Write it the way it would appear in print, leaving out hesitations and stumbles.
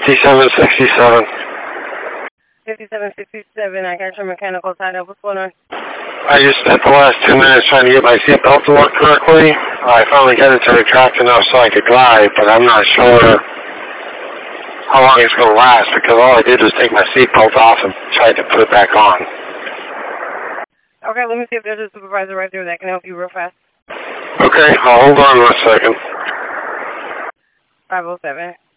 5767. 5767, I got your mechanical side up. What's going on? I just spent the last 2 minutes trying to get my seatbelt to work correctly. I finally got it to retract enough so I could drive, but I'm not sure how long it's going to last because all I did was take my seatbelt off and tried to put it back on. Okay, let me see if there's a supervisor right there that can help you real fast. Okay, I'll hold on 1 second. 507.